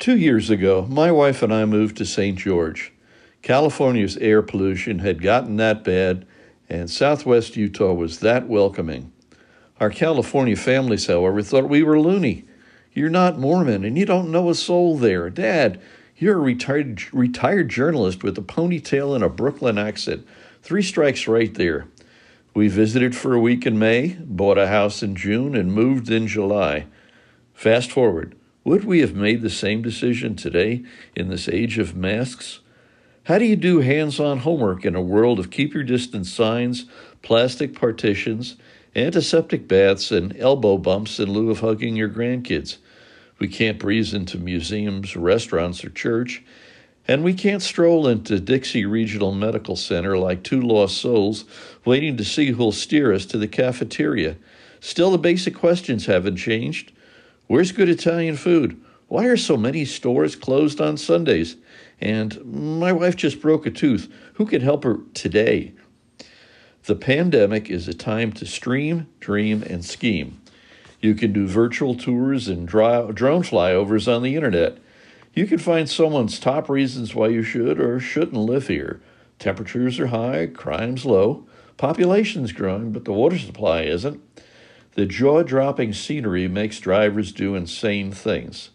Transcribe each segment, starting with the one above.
2 years ago, my wife and I moved to St. George. California's air pollution had gotten that bad, and Southwest Utah was that welcoming. Our California families, however, thought we were loony. You're not Mormon, and you don't know a soul there. Dad, you're a retired journalist with a ponytail and a Brooklyn accent. Three strikes right there. We visited for a week in May, bought a house in June, and moved in July. Fast forward. Would we have made the same decision today in this age of masks? How do you do hands-on homework in a world of keep your distance signs, plastic partitions, antiseptic baths, and elbow bumps in lieu of hugging your grandkids? We can't breeze into museums, restaurants, or church, and we can't stroll into Dixie Regional Medical Center like two lost souls waiting to see who'll steer us to the cafeteria. Still, the basic questions haven't changed. Where's good Italian food? Why are so many stores closed on Sundays? And my wife just broke a tooth. Who can help her today? The pandemic is a time to stream, dream, and scheme. You can do virtual tours and drone flyovers on the internet. You can find someone's top reasons why you should or shouldn't live here. Temperatures are high, crime's low, population's growing, but the water supply isn't. The jaw-dropping scenery makes drivers do insane things.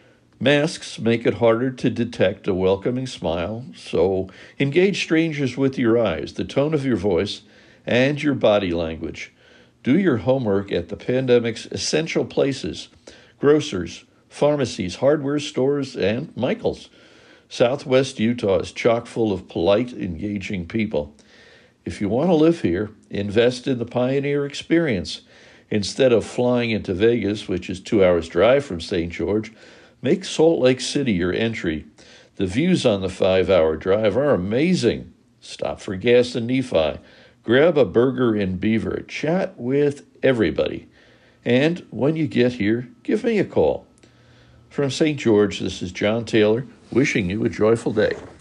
Masks make it harder to detect a welcoming smile, so engage strangers with your eyes, the tone of your voice, and your body language. Do your homework at the pandemic's essential places: grocers, pharmacies, hardware stores, and Michael's. Southwest Utah is chock full of polite, engaging people. If you want to live here, invest in the Pioneer experience. Instead of flying into Vegas, which is 2 hours' drive from St. George, make Salt Lake City your entry. The views on the 5-hour drive are amazing. Stop for gas in Nephi. Grab a burger in Beaver. Chat with everybody. And when you get here, give me a call. From St. George, this is John Taylor, wishing you a joyful day.